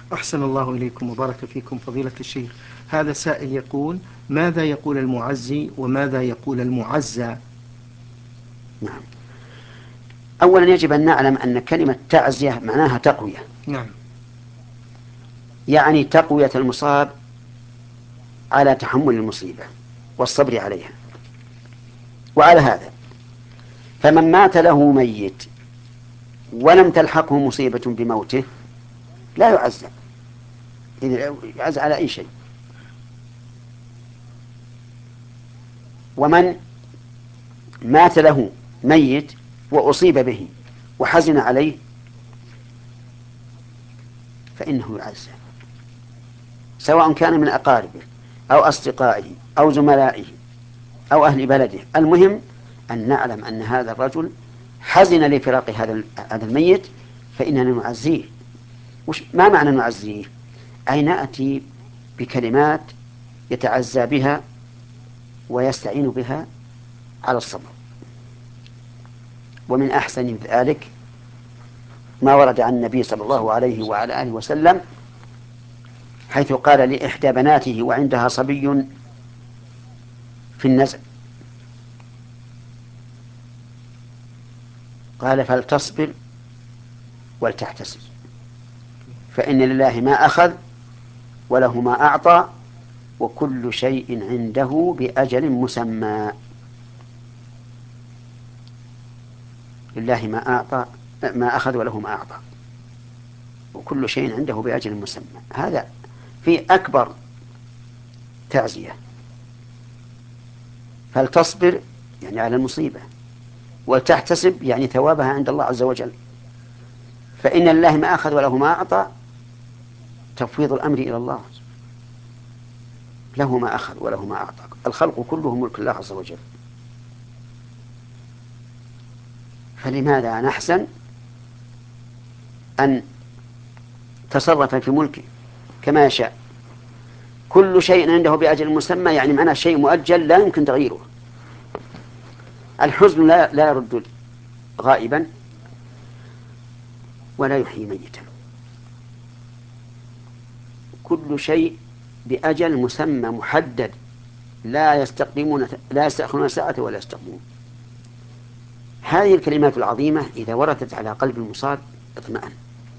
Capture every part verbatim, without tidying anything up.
أحسن الله إليكم وبارك فيكم فضيلة الشيخ. هذا سائل يقول: ماذا يقول المعزي وماذا يقول المعزى؟ نعم. أولا يجب أن نعلم أن كلمة تعزية معناها تقوية، نعم. يعني تقوية المصاب على تحمل المصيبة والصبر عليها. وعلى هذا فمن مات له ميت ولم تلحقه مصيبة بموته لا يعزى، يعزى على أي شيء. ومن مات له ميت وأصيب به وحزن عليه فإنه يعزى، سواء كان من أقاربه أو أصدقائه أو زملائه أو أهل بلده. المهم أن نعلم أن هذا الرجل حزن لفراق هذا هذا الميت، فإننا نعزيه. وش ما معنى نعزيه؟ أي نأتي بكلمات يتعزى بها ويستعين بها على الصبر. ومن أحسن ذلك ما ورد عن النبي صلى الله عليه وعلى آله وسلم، حيث قال لإحدى بناته وعندها صبي في النزع، قال: فلتصبر ولتحتسب، فإن لله ما أخذ وله ما أعطى وكل شيء عنده بأجل مسمى. لله ما أعطى ما أخذ وله ما أعطى وكل شيء عنده بأجل مسمى. هذا في أكبر تعزية. فلتصبر يعني على المصيبة، ولتحتسب يعني ثوابها عند الله عز وجل. فإن لله ما أخذ وله ما أعطى، تفويض الأمر إلى الله، له ما أخذ وله ما أعطى. الخلق كله ملك الله عز وجل، فلماذا نحسن أن تصرف في ملكه كما يشاء؟ كل شيء عنده بأجل مسمى، يعني معناه شيء مؤجل لا يمكن تغييره. الحزن لا, لا يرد غائبا ولا يحيي ميتا، كل شيء بأجل مسمى محدد، لا يستقدمون لا يستأخرون ساعة ولا يستقدمون. هذه الكلمات العظيمة إذا وردت على قلب المصاب اطمأن،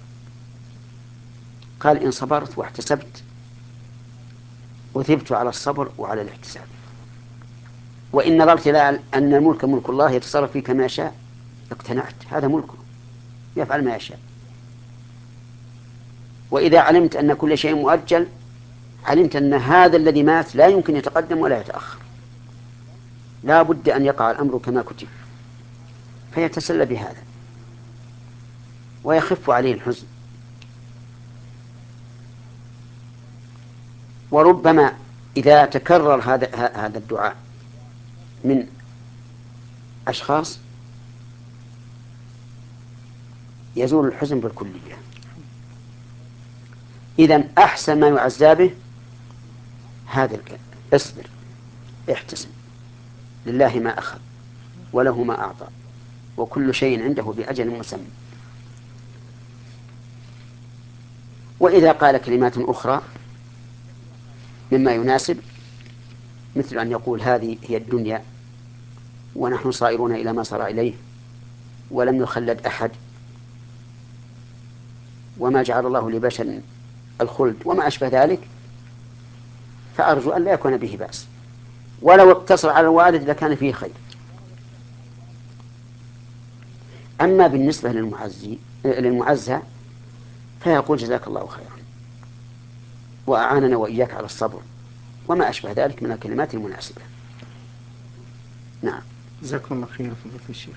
قال: إن صبرت واحتسبت وثبت على الصبر وعلى الاحتساب. وإن نظرت إلى أن الملك ملك الله يتصرف فيه كما يشاء اقتنعت، هذا ملكه يفعل ما يشاء. وإذا علمت أن كل شيء مؤجل علمت أن هذا الذي مات لا يمكن يتقدم ولا يتأخر، لا بد أن يقع الأمر كما كتب، فيتسلى بهذا ويخف عليه الحزن. وربما إذا تكرر هذا هذا الدعاء من أشخاص يزول الحزن بالكلية. إذن أحسن ما يعزى به هذا الكلام: اصبر، احتسب، لله ما أخذ وله ما أعطى وكل شيء عنده بأجل مسمى. وإذا قال كلمات أخرى مما يناسب، مثل أن يقول: هذه هي الدنيا ونحن صائرون إلى ما صار إليه ولم يخلد أحد، وما جعل الله لبشر الخلد وما أشبه ذلك، فأرجو أن لا يكون به بأس، ولو اقتصر على الوالد لكان فيه خير. أما بالنسبة للمعزي للمعزى فيقول: جزاك الله خيرا وأعاننا وإياك على الصبر وما أشبه ذلك من الكلمات المناسبة. نعم. جزاكم الله خير فضيلة الشيخ.